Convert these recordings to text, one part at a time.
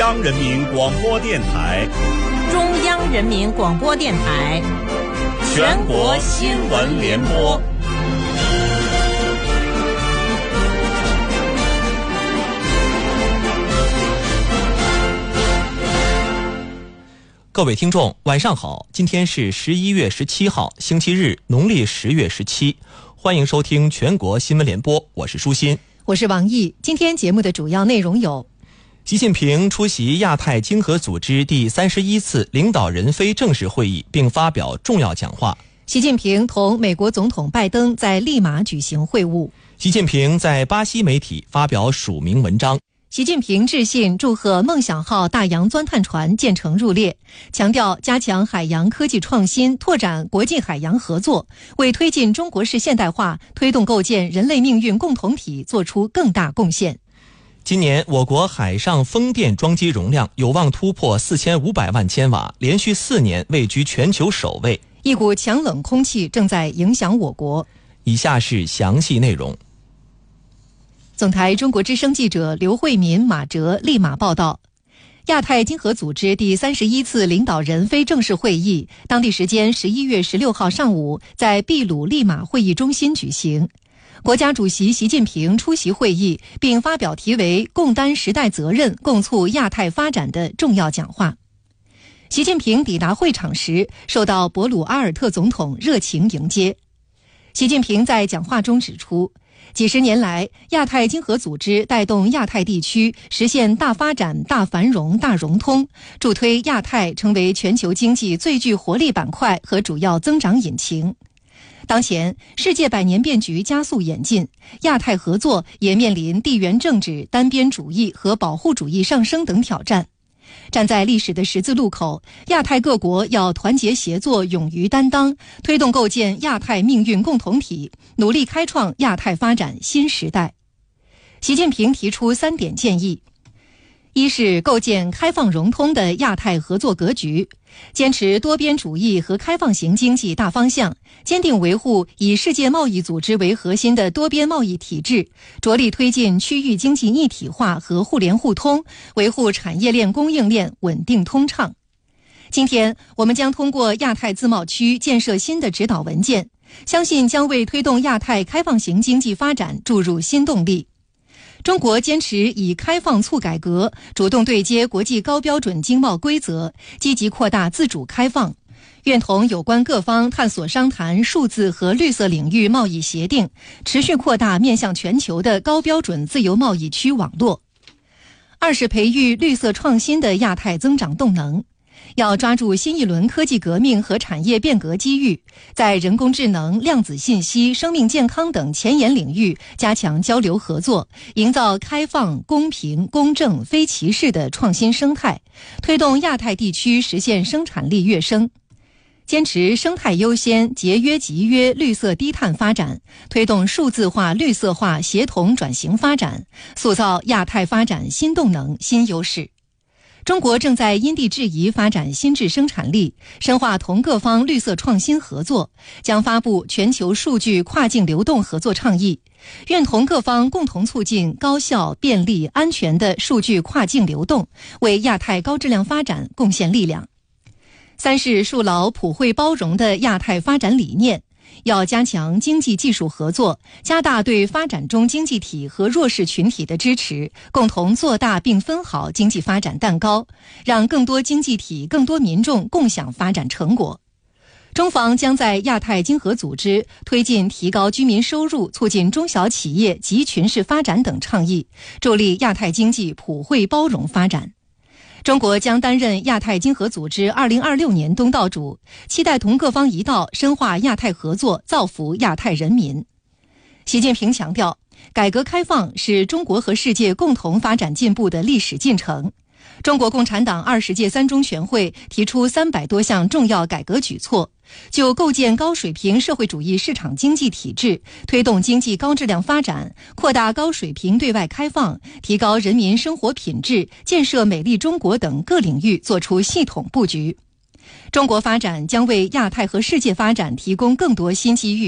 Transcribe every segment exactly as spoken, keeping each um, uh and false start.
央人民广播电台， 中央人民广播电台， 全国新闻联播。 各位听众，晚上好！今天是十一月十七号，星期日，农历十月十七。欢迎收听全国新闻联播，我是舒心， 我是王毅。今天节目的主要内容有： 习近平出席亚太经合组织第三十一次领导人非正式会议，并发表重要讲话。 习近平同美国总统拜登在利马举行会晤。 习近平在巴西媒体发表署名文章。 习近平致信祝贺梦想号大洋钻探船建成入列，强调加强海洋科技创新，拓展国际海洋合作，为推进中国式现代化、推动构建人类命运共同体做出更大贡献。 今年我国海上风电装机容量有望突破四千五百万千瓦，连续四年位居全球首位。 一股强冷空气正在影响我国。 以下是详细内容。 总台中国之声记者刘慧民、马哲利马报道，亚太经合组织第三十一次领导人非正式会议，当地时间十一月十六号上午在秘鲁利马会议中心举行。国家主席习近平出席会议，并发表题为“共担时代责任，共促亚太发展”的重要讲话。习近平抵达会场时，受到博鲁阿尔特总统热情迎接。习近平在讲话中指出，几十年来，亚太经合组织带动亚太地区实现大发展、大繁荣、大融通，助推亚太成为全球经济最具活力板块和主要增长引擎。当前，世界百年变局加速演进，亚太合作也面临地缘政治、单边主义和保护主义上升等挑战。站在历史的十字路口，亚太各国要团结协作，勇于担当，推动构建亚太命运共同体，努力开创亚太发展新时代。习近平提出三点建议：一是构建开放融通的亚太合作格局，坚持多边主义和开放型经济大方向，坚定维护以世界贸易组织为核心的多边贸易体制，着力推进区域经济一体化和互联互通，维护产业链供应链稳定通畅。今天我们将通过亚太自贸区建设新的指导文件，相信将为推动亚太开放型经济发展注入新动力。中国坚持以开放促改革，主动对接国际高标准经贸规则，积极扩大自主开放，愿同有关各方探索商谈数字和绿色领域贸易协定，持续扩大面向全球的高标准自由贸易区网络。二是培育绿色创新的亚太增长动能。要抓住新一轮科技革命和产业变革机遇，在人工智能、量子信息、生命健康等前沿领域加强交流合作，营造开放、公平、公正、非歧视的创新生态，推动亚太地区实现生产力跃升。坚持生态优先、节约集约、绿色低碳发展，推动数字化、绿色化协同转型发展，塑造亚太发展新动能、新优势。中国正在因地制宜发展新质生产力，深化同各方绿色创新合作，将发布全球数据跨境流动合作倡议，愿同各方共同促进高效、便利、安全的数据跨境流动，为亚太高质量发展贡献力量。三是树牢普惠包容的亚太发展理念。要加强经济技术合作，加大对发展中经济体和弱势群体的支持，共同做大并分好经济发展蛋糕，让更多经济体、更多民众共享发展成果。中方将在亚太经合组织推进提高居民收入、促进中小企业集群式发展等倡议，助力亚太经济普惠包容发展。中国将担任亚太经合组织二零二六年东道主，期待同各方一道深化亚太合作，造福亚太人民。习近平强调，改革开放是中国和世界共同发展进步的历史进程。中国共产党二十届三中全会提出三百多项重要改革举措，就构建高水平社会主义市场经济体制，推动经济高质量发展，扩大高水平对外开放，提高人民生活品质，建设美丽中国等各领域作出系统布局。中国发展将为亚太和世界发展提供更多新机遇。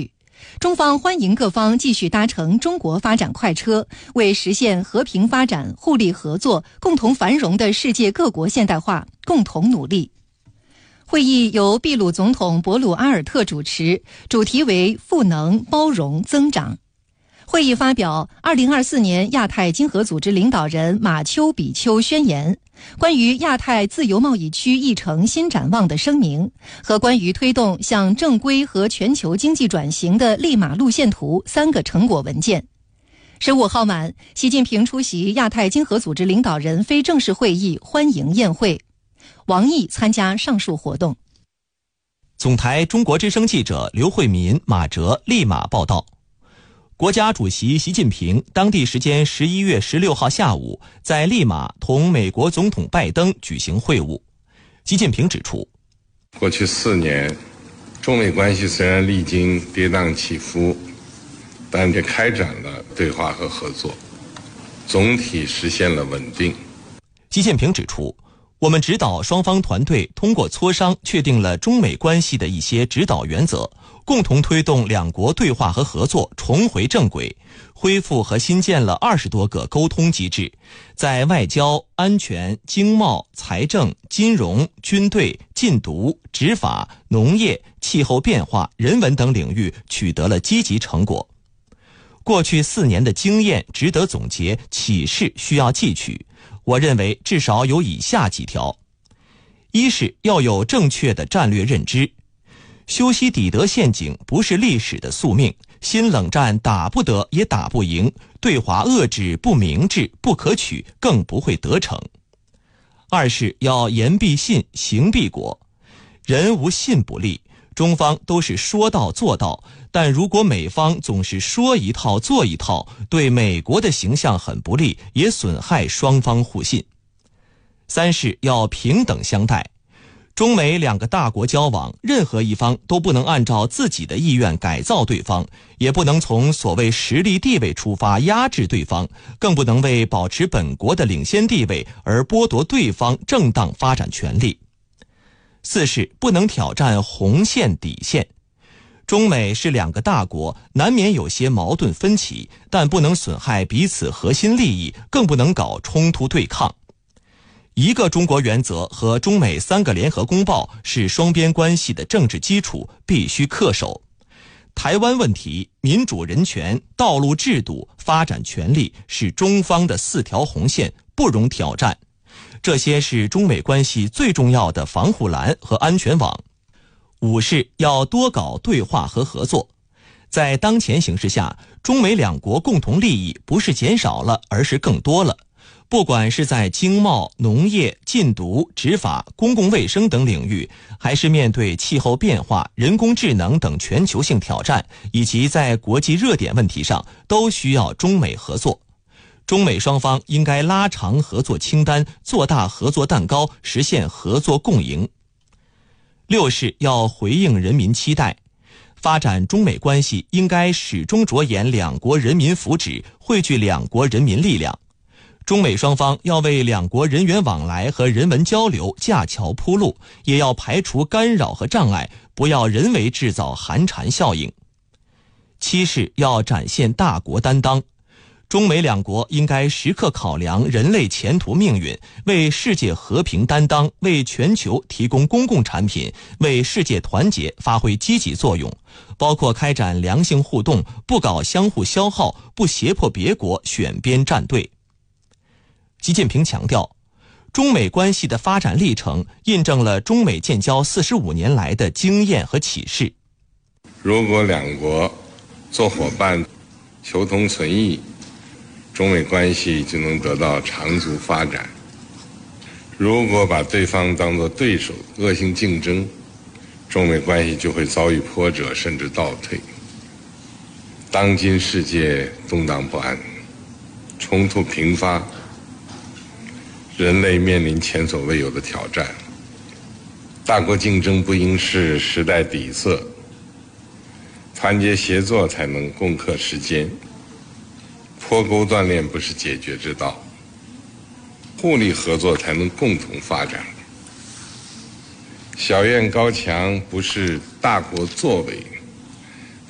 中方欢迎各方继续搭乘中国发展快车，为实现和平发展、互利合作、共同繁荣的世界各国现代化共同努力。会议由秘鲁总统博鲁阿尔特主持，主题为赋能、包容、增长。会议发表二零二四年亚太经合组织领导人马丘比丘宣言、关于亚太自由贸易区议程新展望的声明和关于推动向正规和全球经济转型的利马路线图三个成果文件。十五号晚，习近平出席亚太经合组织领导人非正式会议欢迎宴会，王毅参加上述活动。 总台中国之声记者刘慧民、马哲利马报道。国家主席习近平当地时间十一月十六号下午在利马同美国总统拜登举行会晤。习近平指出， 过去四年，中美关系虽然历经跌宕起伏，但也开展了对话和合作，总体实现了稳定。 习近平指出，我们指导双方团队通过磋商确定了中美关系的一些指导原则，共同推动两国对话和合作重回正轨，恢复和新建了二十多个沟通机制，在外交、安全、经贸、财政、金融、军队、禁毒、执法、农业、气候变化、人文等领域取得了积极成果。过去四年的经验值得总结，启示需要汲取。我认为至少有以下几条：一是要有正确的战略认知，修昔底德陷阱不是历史的宿命，新冷战打不得也打不赢，对华遏制不明智、不可取，更不会得逞。二是要言必信，行必果，人无信不立，中方都是说到做到，但如果美方总是说一套做一套，对美国的形象很不利，也损害双方互信。三是要平等相待，中美两个大国交往，任何一方都不能按照自己的意愿改造对方，也不能从所谓实力地位出发压制对方，更不能为保持本国的领先地位而剥夺对方正当发展权利。四是不能挑战红线底线，中美是两个大国，难免有些矛盾分歧，但不能损害彼此核心利益，更不能搞冲突对抗。一个中国原则和中美三个联合公报是双边关系的政治基础，必须恪守。台湾问题、民主人权、道路制度、发展权利是中方的四条红线，不容挑战。这些是中美关系最重要的防护栏和安全网。五是要多搞对话和合作。在当前形势下，中美两国共同利益不是减少了，而是更多了。不管是在经贸、农业、禁毒、执法、公共卫生等领域，还是面对气候变化、人工智能等全球性挑战，以及在国际热点问题上，都需要中美合作。中美双方应该拉长合作清单，做大合作蛋糕，实现合作共赢。六是要回应人民期待，发展中美关系应该始终着眼两国人民福祉，汇聚两国人民力量。中美双方要为两国人员往来和人文交流架桥铺路，也要排除干扰和障碍，不要人为制造寒蝉效应。七是要展现大国担当，中美两国应该时刻考量人类前途命运，为世界和平担当，为全球提供公共产品，为世界团结发挥积极作用，包括开展良性互动，不搞相互消耗，不胁迫别国选边站队。习近平强调，中美关系的发展历程印证了中美建交四十五年来的经验和启示。 如果两国做伙伴，求同存异，中美关系就能得到长足发展。如果把对方当作对手，恶性竞争，中美关系就会遭遇波折，甚至倒退。当今世界动荡不安，冲突频发，人类面临前所未有的挑战。大国竞争不应是时代底色，团结协作才能共克时艰。脱钩锻炼不是解决之道，互利合作才能共同发展。小院高墙不是大国作为，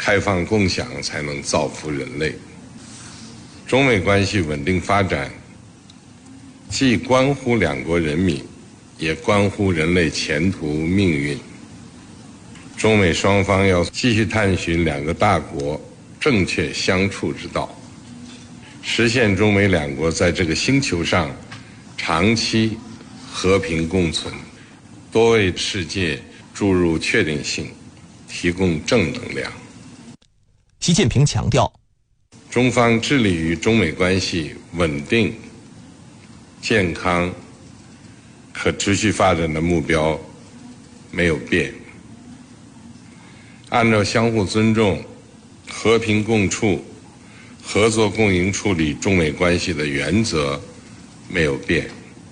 开放共享才能造福人类。中美关系稳定发展，既关乎两国人民，也关乎人类前途命运。中美双方要继续探寻两个大国正确相处之道，实现中美两国在这个星球上长期和平共存，多为世界注入确定性，提供正能量。 习近平强调， 中方致力于中美关系稳定、健康、可持续发展的目标没有变，按照相互尊重、和平共处、合作共赢处理中美关系的原则没有变，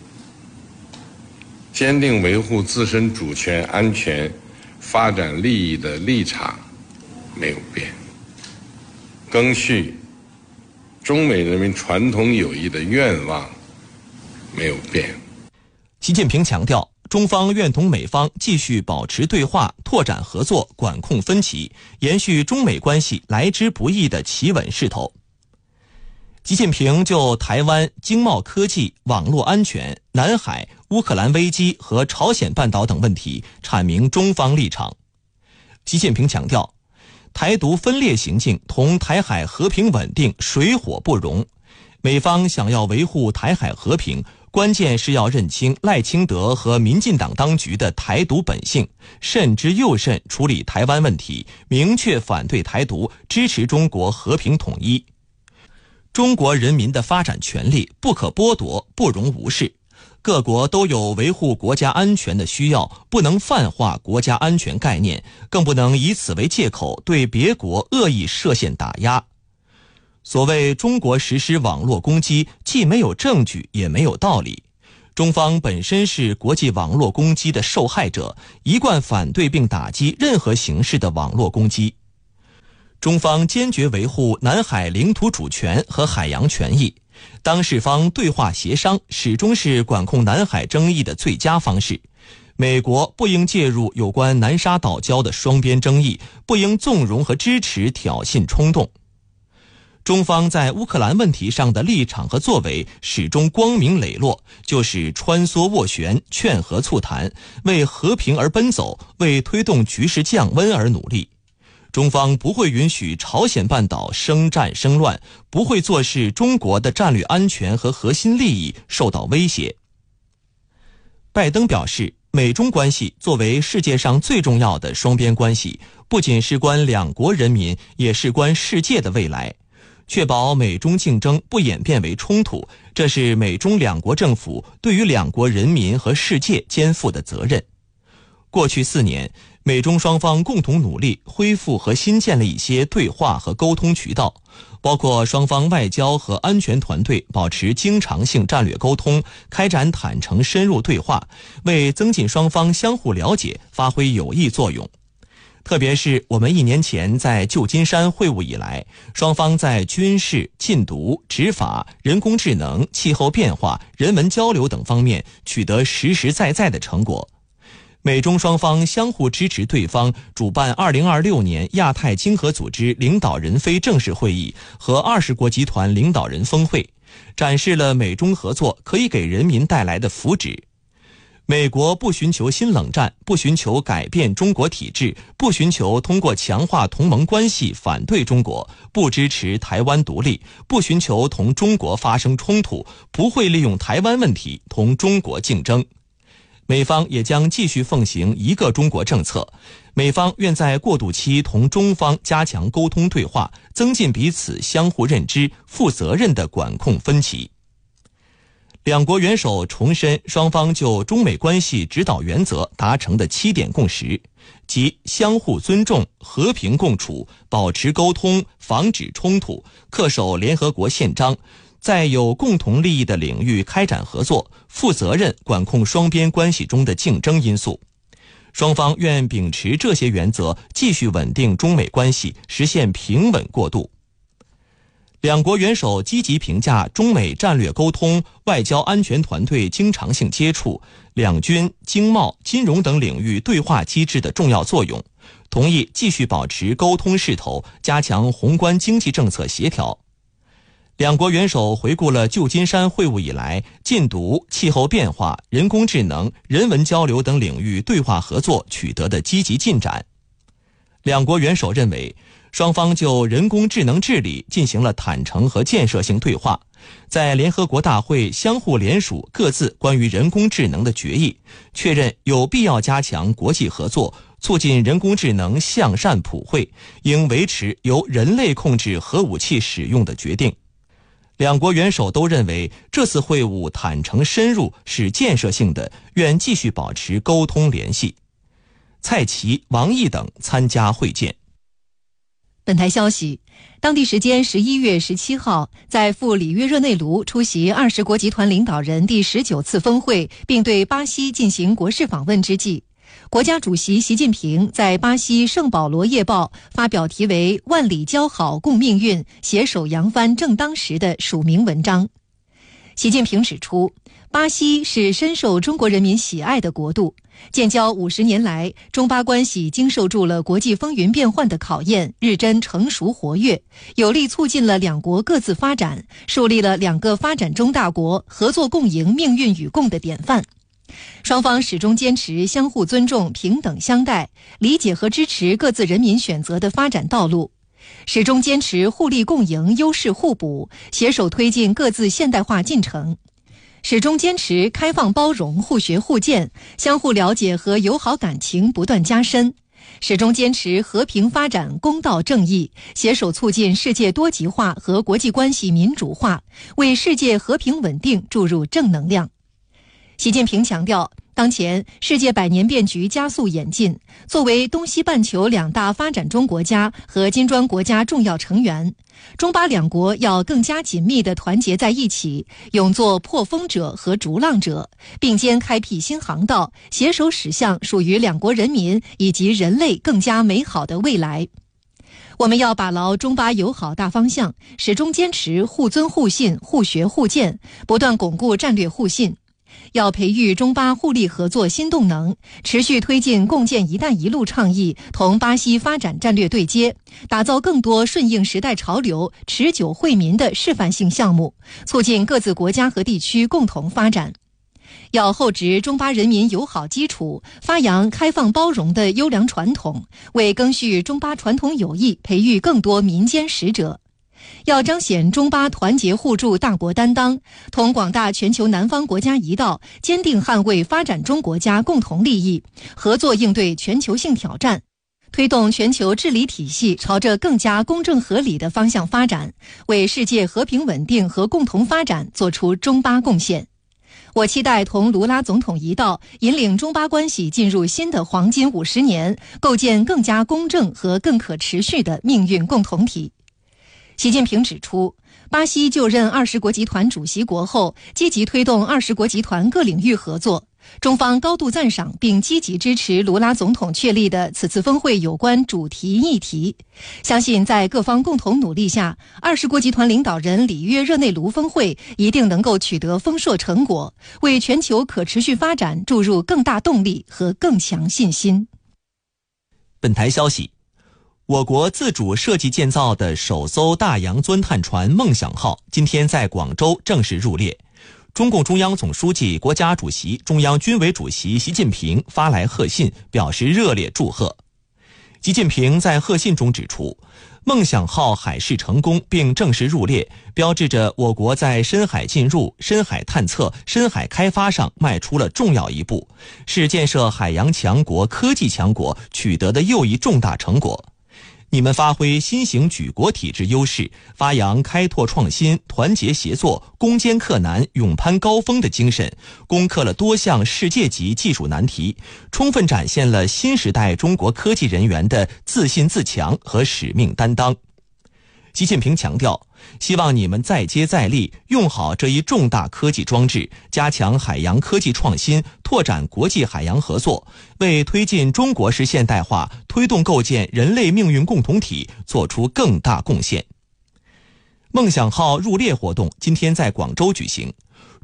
坚定维护自身主权、安全、发展利益的立场没有变，赓续中美人民传统友谊的愿望没有变。 习近平强调，中方愿同美方继续保持对话，拓展合作，管控分歧，延续中美关系来之不易的企稳势头。习近平就台湾、经贸科技、网络安全、南海、乌克兰危机和朝鲜半岛等问题阐明中方立场。习近平强调，台独分裂行径同台海和平稳定水火不容，美方想要维护台海和平，关键是要认清赖清德和民进党当局的台独本性，慎之又慎处理台湾问题，明确反对台独，支持中国和平统一。中国人民的发展权利不可剥夺，不容无视。各国都有维护国家安全的需要，不能泛化国家安全概念，更不能以此为借口对别国恶意设限打压。所谓中国实施网络攻击，既没有证据，也没有道理。中方本身是国际网络攻击的受害者，一贯反对并打击任何形式的网络攻击。中方坚决维护南海领土主权和海洋权益，当事方对话协商始终是管控南海争议的最佳方式。美国不应介入有关南沙岛礁的双边争议，不应纵容和支持挑衅冲动。中方在乌克兰问题上的立场和作为始终光明磊落，就是穿梭斡旋、劝和促谈，为和平而奔走，为推动局势降温而努力。中方不会允许朝鲜半岛生战生乱，不会坐视中国的战略安全和核心利益受到威胁。拜登表示，美中关系作为世界上最重要的双边关系，不仅事关两国人民，也事关世界的未来。确保美中竞争不演变为冲突，这是美中两国政府对于两国人民和世界肩负的责任。过去四年，美中双方共同努力恢复和新建了一些对话和沟通渠道，包括双方外交和安全团队保持经常性战略沟通，开展坦诚深入对话，为增进双方相互了解发挥有益作用。特别是我们一年前在旧金山会晤以来，双方在军事、禁毒、执法、人工智能、气候变化、人文交流等方面取得实实在在的成果。美中双方相互支持对方主办二零二六年亚太经合组织领导人非正式会议和二十国集团领导人峰会，展示了美中合作可以给人民带来的福祉。美国不寻求新冷战，不寻求改变中国体制，不寻求通过强化同盟关系反对中国，不支持台湾独立，不寻求同中国发生冲突，不会利用台湾问题同中国竞争。美方也将继续奉行一个中国政策，美方愿在过渡期同中方加强沟通对话，增进彼此相互认知，负责任地管控分歧。两国元首重申双方就中美关系指导原则达成的七点共识，即相互尊重、和平共处、保持沟通、防止冲突、恪守联合国宪章，在有共同利益的领域开展合作，负责任管控双边关系中的竞争因素。双方愿秉持这些原则，继续稳定中美关系，实现平稳过渡。两国元首积极评价中美战略沟通、外交安全团队经常性接触、两军、经贸、金融等领域对话机制的重要作用， 同意继续保持沟通势头，加强宏观经济政策协调。两国元首回顾了旧金山会晤以来禁毒、气候变化、人工智能、人文交流等领域对话合作取得的积极进展。两国元首认为，双方就人工智能治理进行了坦诚和建设性对话，在联合国大会相互联署各自关于人工智能的决议，确认有必要加强国际合作，促进人工智能向善普惠，应维持由人类控制核武器使用的决定。两国元首都认为这次会晤坦诚深入，是建设性的，愿继续保持沟通联系。蔡奇、王毅等参加会见。 本台消息，当地时间十一月十七号，在赴里约热内卢出席二十国集团领导人第十九次峰会，并对巴西进行国事访问之际，国家主席习近平在巴西《圣保罗夜报》发表题为《万里交好共命运，携手扬帆正当时》的署名文章。习近平指出，巴西是深受中国人民喜爱的国度，建交五十年来，中巴关系经受住了国际风云变幻的考验，日臻成熟活跃，有力促进了两国各自发展，树立了两个发展中大国合作共赢、命运与共的典范。双方始终坚持相互尊重、平等相待，理解和支持各自人民选择的发展道路，始终坚持互利共赢、优势互补，携手推进各自现代化进程，始终坚持开放包容、互学互鉴，相互了解和友好感情不断加深，始终坚持和平发展、公道正义，携手促进世界多极化和国际关系民主化，为世界和平稳定注入正能量。习近平强调，当前世界百年变局加速演进，作为东西半球两大发展中国家和金砖国家重要成员，中巴两国要更加紧密地团结在一起，勇做破风者和逐浪者，并肩开辟新航道，携手驶向属于两国人民以及人类更加美好的未来。我们要把牢中巴友好大方向，始终坚持互尊互信、互学互鉴，不断巩固战略互信。要培育中巴互利合作新动能，持续推进共建“一带一路”倡议同巴西发展战略对接，打造更多顺应时代潮流、持久惠民的示范性项目，促进各自国家和地区共同发展。要厚植中巴人民友好基础，发扬开放包容的优良传统，为赓续中巴传统友谊培育更多民间使者。要彰显中巴团结互助大国担当，同广大全球南方国家一道，坚定捍卫发展中国家共同利益，合作应对全球性挑战，推动全球治理体系朝着更加公正合理的方向发展，为世界和平稳定和共同发展做出中巴贡献。我期待同卢拉总统一道，引领中巴关系进入新的黄金五十年，构建更加公正和更可持续的命运共同体。习近平指出，巴西就任二十国集团主席国后，积极推动二十国集团各领域合作。中方高度赞赏并积极支持卢拉总统确立的此次峰会有关主题议题，相信在各方共同努力下，二十国集团领导人里约热内卢峰会一定能够取得丰硕成果，为全球可持续发展注入更大动力和更强信心。 本台消息，我国自主设计建造的首艘大洋钻探船梦想号今天在广州正式入列。中共中央总书记、国家主席、中央军委主席习近平发来贺信，表示热烈祝贺。习近平在贺信中指出，梦想号海试成功并正式入列，标志着我国在深海进入、深海探测、深海开发上迈出了重要一步，是建设海洋强国、科技强国取得的又一重大成果。你们发挥新型举国体制优势，发扬开拓创新、团结协作、攻坚克难、勇攀高峰的精神，攻克了多项世界级技术难题，充分展现了新时代中国科技人员的自信自强和使命担当。习近平强调，希望你们再接再厉，用好这一重大科技装置，加强海洋科技创新，拓展国际海洋合作，为推进中国式现代化、推动构建人类命运共同体做出更大贡献。梦想号入列活动今天在广州举行。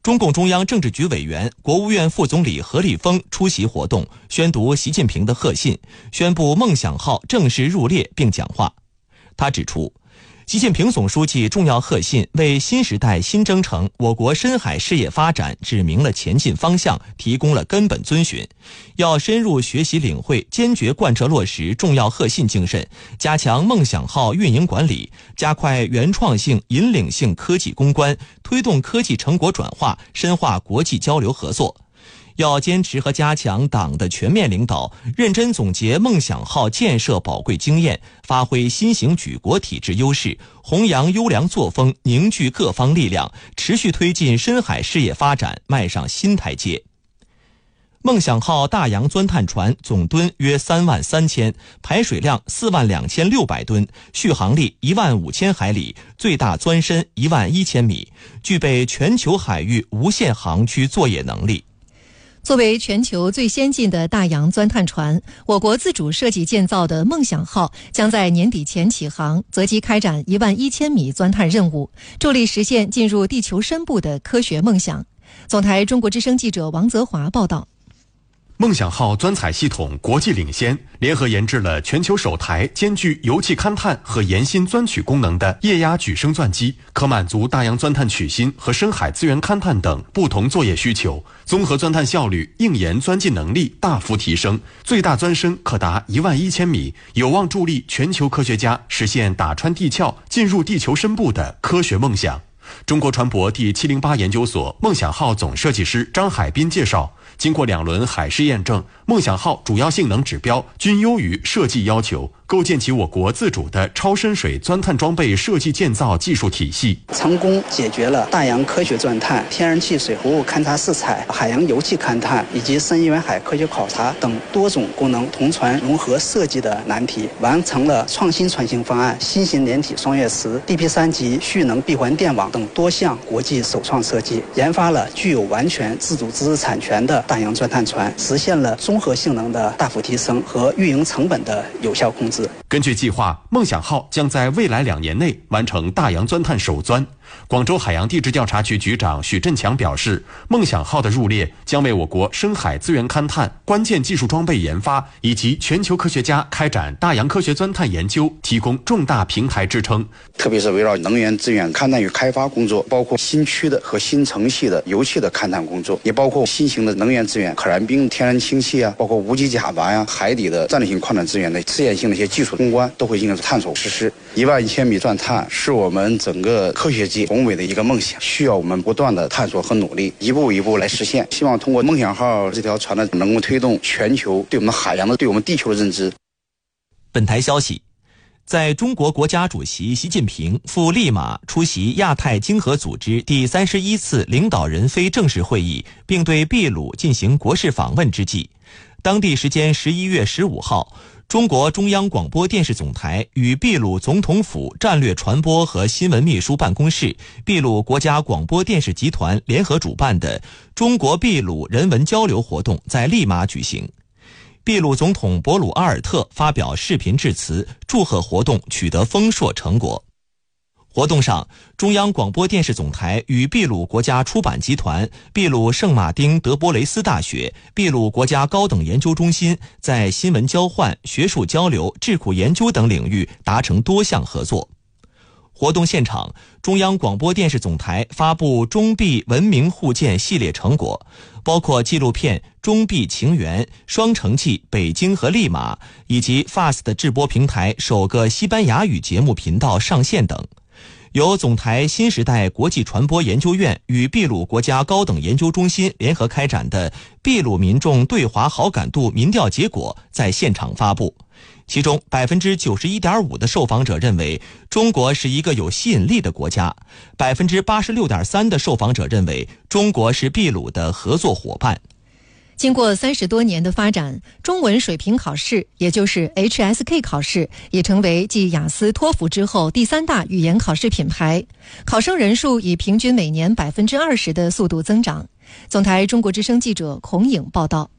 中共中央政治局委员、国务院副总理何立峰出席活动，宣读习近平的贺信，宣布梦想号正式入列并讲话。他指出，习近平总书记重要贺信为新时代新征程我国深海事业发展指明了前进方向，提供了根本遵循。要深入学习领会，坚决贯彻落实重要贺信精神，加强梦想号运营管理，加快原创性、引领性科技攻关，推动科技成果转化，深化国际交流合作。要坚持和加强党的全面领导，认真总结梦想号建设宝贵经验，发挥新型举国体制优势，弘扬优良作风，凝聚各方力量，持续推进深海事业发展迈上新台阶。梦想号大洋钻探船总吨约三万三千，排水量四万两千六百吨，续航力一万五千海里，最大钻深一万一千米，具备全球海域无限航区作业能力。 作为全球最先进的大洋钻探船，我国自主设计建造的梦想号将在年底前起航，择机开展一万一千米钻探任务，助力实现进入地球深部的科学梦想。总台中国之声记者王泽华报道。 梦想号钻采系统国际领先，联合研制了全球首台兼具油气勘探和岩芯钻取功能的液压举升钻机，可满足大洋钻探取芯和深海资源勘探等不同作业需求，综合钻探效率、硬岩钻进能力大幅提升，最大钻深可达一万一千米，有望助力全球科学家实现打穿地壳、进入地球深部的科学梦想。中国船舶第七零八研究所梦想号总设计师张海滨介绍，经过两轮海试验证，梦想号主要性能指标均优于设计要求，构建起我国自主的超深水钻探装备设计建造技术体系， 成功解决了大洋科学钻探、天然气水服务勘察试采、海洋油气勘探以及深远海科学考察等多种功能同船融合设计的难题，完成了创新船型方案、新型连体双月池、D P 三级蓄能闭环电网等多项国际首创设计，研发了具有完全自主知识产权的大洋钻探船，实现了综合性能的大幅提升和运营成本的有效控制。 根据计划，梦想号将在未来两年内完成大洋钻探首钻。广州海洋地质调查局局长许振强表示，梦想号的入列将为我国深海资源勘探、关键技术装备研发以及全球科学家开展大洋科学钻探研究提供重大平台支撑。 特别是围绕能源资源勘探与开发工作，包括新区的和新层系的油气的勘探工作，也包括新型的能源资源、可燃冰、天然氢气啊，包括无机甲烷呀、海底的战略性矿产资源的试验性的一些技术攻关都会进行探索实施。一万一千米钻探是我们整个科学界宏伟的一个梦想，需要我们不断的探索和努力，一步一步来实现。希望通过梦想号这条船呢，能够推动全球对我们海洋的、对我们地球的认知。 本台消息，在中国国家主席习近平赴利马出席亚太经合组织第三十一次领导人非正式会议，并对秘鲁进行国事访问之际，当地时间十一月十五号，中国中央广播电视总台与秘鲁总统府战略传播和新闻秘书办公室、秘鲁国家广播电视集团联合主办的中国秘鲁人文交流活动在利马举行。秘鲁总统博鲁阿尔特发表视频致辞，祝贺活动取得丰硕成果。活动上，中央广播电视总台与秘鲁国家出版集团、秘鲁圣马丁德波雷斯大学、秘鲁国家高等研究中心在新闻交换、学术交流、智库研究等领域达成多项合作。活动现场，中央广播电视总台发布中秘文明互鉴系列成果，包括纪录片《中秘情缘》、双城记北京和利马，以及 Fast 制播平台首个西班牙语节目频道上线等。由总台新时代国际传播研究院与秘鲁国家高等研究中心联合开展的秘鲁民众对华好感度民调结果在现场发布，其中 百分之九十一点五 的受访者认为中国是一个有吸引力的国家， 百分之八十六点三 的受访者认为中国是秘鲁的合作伙伴。 经过三十多年的发展，中文水平考试，也就是 H S K 考试，已成为继雅思、托福之后第三大语言考试品牌。考生人数以平均每年 百分之二十 的速度增长。总台中国之声记者孔颖报道。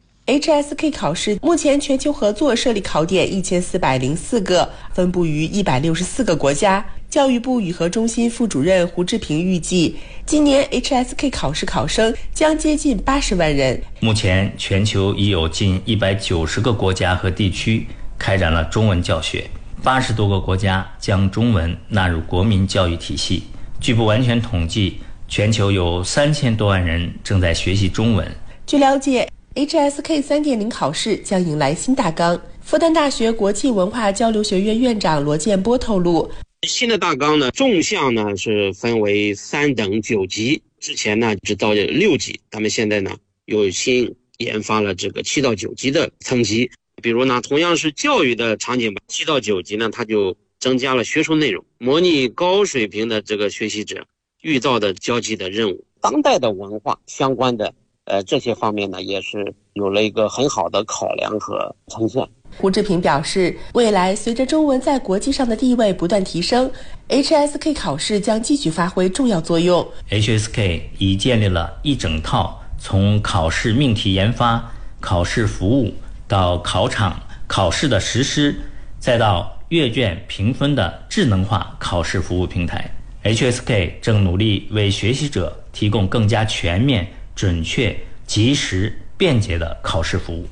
H S K 考试目前全球合作设立考点一千四百零四个，分布于一百六十四个国家， 教育部语合中心副主任胡志平预计，今年 H S K 考试考生将接近八十万人。 目前全球已有近一百九十个国家和地区开展了中文教学，八十多个国家将中文纳入国民教育体系。据不完全统计，全球有三千多万人正在学习中文。 据了解， H S K 三点零 考试将迎来新大纲。复旦大学国际文化交流学院院长罗建波透露， 新的大纲呢，纵向呢是分为三等九级，之前呢只到六级，他们现在呢又新研发了这个七到九级的层级。比如呢，同样是教育的场景吧，七到九级呢，它就增加了学术内容，模拟高水平的这个学习者遇到的交际的任务。当代的文化相关的呃这些方面呢，也是有了一个很好的考量和呈现。 胡志平表示，未来随着中文在国际上的地位不断提升， H S K 考试将继续发挥重要作用。 H S K 已建立了一整套从考试命题研发、考试服务到考场考试的实施，再到阅卷评分的智能化考试服务平台。 H S K 正努力为学习者提供更加全面、准确、及时、便捷的考试服务。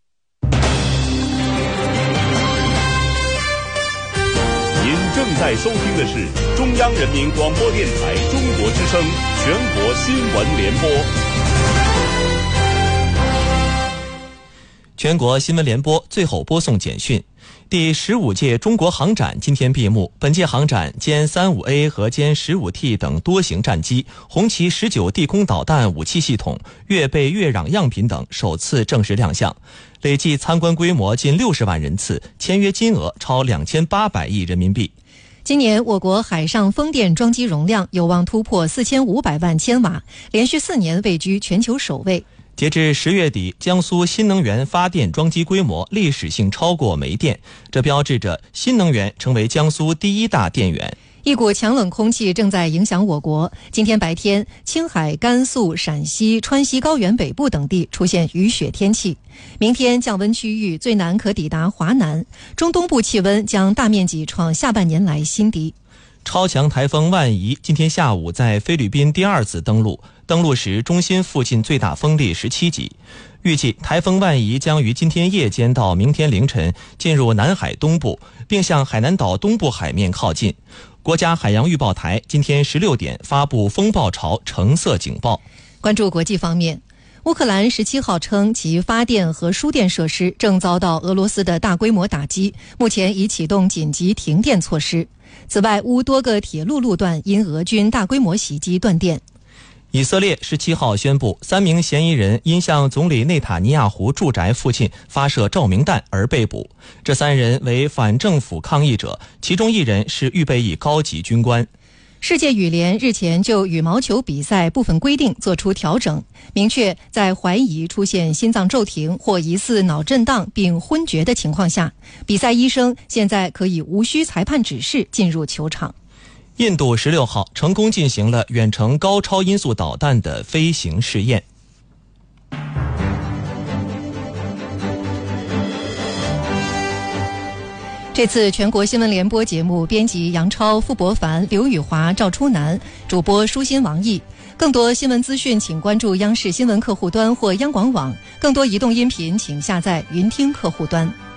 您正在收听的是中央人民广播电台中国之声全国新闻联播。 全国新闻联播最后播送简讯。第十五届中国航展今天闭幕，本届航展歼 三十五 A 和歼 十五 T 等多型战机、红旗十九地空导弹武器系统、阅备阅壤样品等首次正式亮相，累计参观规模近六十万人次，签约金额超两千八百亿人民币。 今年我国海上风电装机容量有望突破四千五百万千瓦，连续四年位居全球首位。 截至十月底，江苏新能源发电装机规模历史性超过煤电，这标志着新能源成为江苏第一大电源。 一股强冷空气正在影响我国。今天白天，青海、甘肃、陕西、川西高原北部等地出现雨雪天气。明天降温区域最南可抵达华南，中东部气温将大面积创下半年来新低。 超强台风万宜今天下午在菲律宾第二次登陆，登陆时中心附近最大风力十七级。预计台风万宜将于今天夜间到明天凌晨进入南海东部，并向海南岛东部海面靠近。国家海洋预报台今天十六点发布风暴潮橙色警报。 关注国际方面，乌克兰十七号称其发电和输电设施正遭到俄罗斯的大规模打击，目前已启动紧急停电措施。此外，乌多个铁路路段因俄军大规模袭击断电。 以色列十七号宣布，三名嫌疑人因向总理内塔尼亚胡住宅附近发射照明弹而被捕。这三人为反政府抗议者，其中一人是预备役高级军官。 世界羽联日前就羽毛球比赛部分规定作出调整，明确在怀疑出现心脏骤停或疑似脑震荡并昏厥的情况下，比赛医生现在可以无需裁判指示进入球场。 印度十六号成功进行了远程高超音速导弹的飞行试验。 这次全国新闻联播节目编辑杨超、傅博凡、刘宇华、赵初南，主播舒心、王毅。更多新闻资讯请关注央视新闻客户端或央广网，更多移动音频请下载云听客户端。